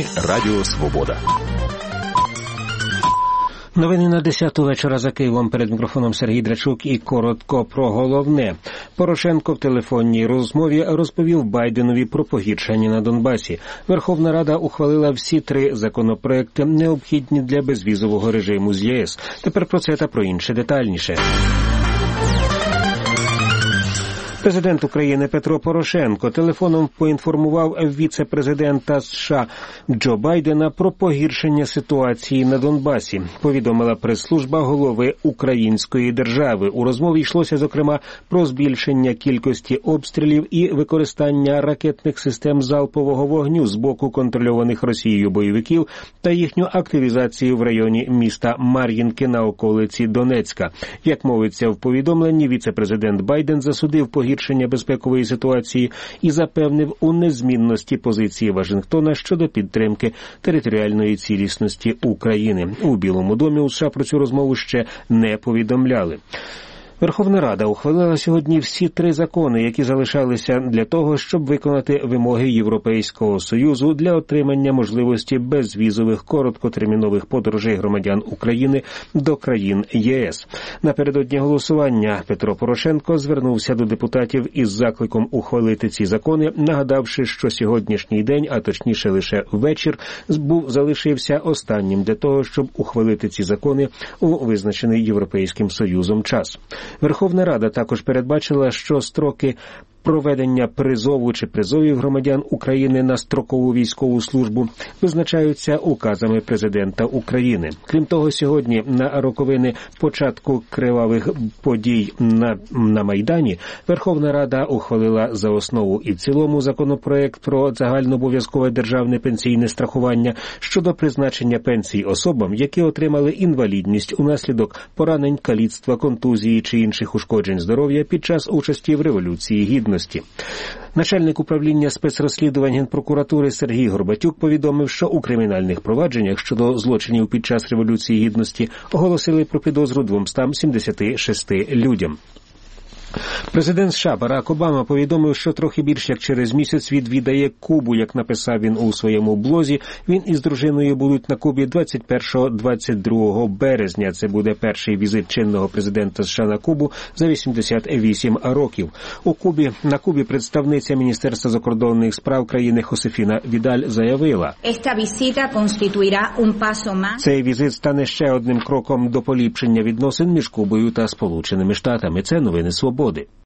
Радіо Свобода. Новини на 10-ту вечора за Києвом. Перед мікрофоном Сергій Драчук і коротко про головне. Порошенко в телефонній розмові розповів Байденові про погіршення на Донбасі. Верховна Рада ухвалила всі 3 законопроекти, необхідні для безвізового режиму з ЄС. Тепер про це та про інше детальніше. Президент України Петро Порошенко телефоном поінформував віце-президента США Джо Байдена про погіршення ситуації на Донбасі, повідомила прес-служба голови української держави. У розмові йшлося, зокрема, про збільшення кількості обстрілів і використання ракетних систем залпового вогню з боку контрольованих Росією бойовиків та їхню активізацію в районі міста Мар'їнки на околиці Донецька. Як мовиться в повідомленні, віце-президент Байден засудив погіршення безпекової ситуації і запевнив у незмінності позиції Вашингтона щодо підтримки територіальної цілісності України. У Білому домі у США про цю розмову ще не повідомляли. Верховна Рада ухвалила сьогодні всі 3 закони, які залишалися для того, щоб виконати вимоги Європейського Союзу для отримання можливості безвізових короткотермінових подорожей громадян України до країн ЄС. Напередодні голосування Петро Порошенко звернувся до депутатів із закликом ухвалити ці закони, нагадавши, що сьогоднішній день, а точніше лише вечір, залишився останнім для того, щоб ухвалити ці закони у визначений Європейським Союзом час. Верховна Рада також передбачила, що строки проведення призову чи призовів громадян України на строкову військову службу визначаються указами президента України. Крім того, сьогодні на роковини початку кривавих подій на Майдані Верховна Рада ухвалила за основу і в цілому законопроект про загальнообов'язкове державне пенсійне страхування щодо призначення пенсій особам, які отримали інвалідність унаслідок поранень, каліцтва, контузії чи інших ушкоджень здоров'я під час участі в Революції Гідності. Начальник управління спецрозслідувань Генпрокуратури Сергій Горбатюк повідомив, що у кримінальних провадженнях щодо злочинів під час Революції Гідності оголосили про підозру 276 людям. Президент США Барак Обама повідомив, що трохи більш як через місяць відвідає Кубу. Як написав він у своєму блозі, він із дружиною будуть на Кубі 21-22 березня. Це буде перший візит чинного президента США на Кубу за 88 років. На Кубі представниця Міністерства закордонних справ країни Хосефіна Відаль заявила: цей візит стане ще одним кроком до поліпшення відносин між Кубою та Сполученими Штатами. Це новини Свободи.